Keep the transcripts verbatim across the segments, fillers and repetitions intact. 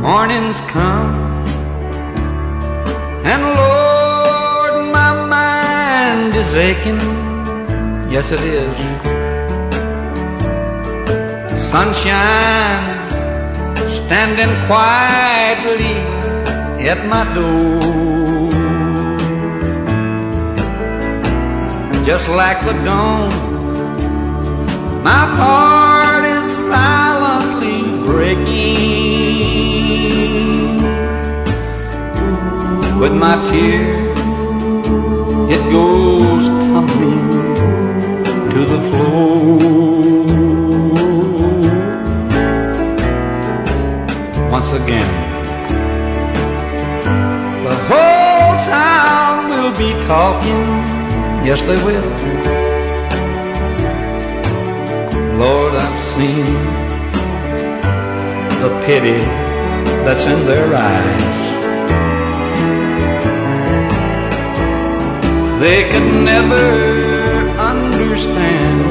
Mornings come, and Lord, my mind is aching. Yes, it is. Sunshine standing quietly at my door, just like the dawn. My heart is silently breaking. With my tears, it goes tumbling to the floor. Once again, the whole town will be talking. Yes, they will. Lord, I've seen the pity that's in their eyes. They could never understand.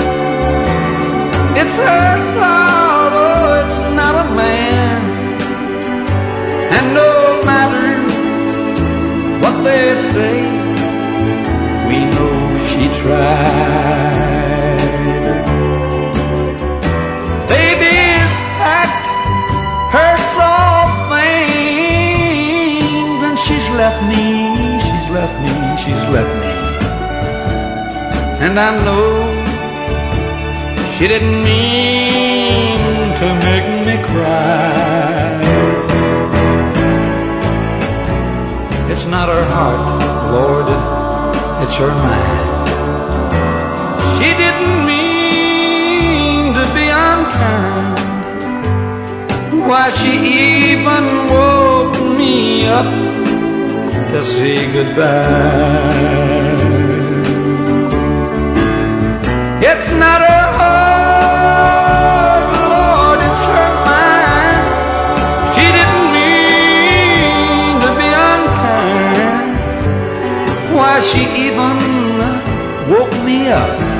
It's her sorrow, it's not a man. And no matter what they say, we know she tried. Baby's packed her soft things, and she's left me, she's left me, she's left me. And I know she didn't mean to make me cry. It's not her heart, Lord, it's her mind. She didn't mean to be unkind. Why, she even woke me up to say goodbye. It's not her heart, Lord, it's her mind. She didn't mean to be unkind. Why, she even woke me up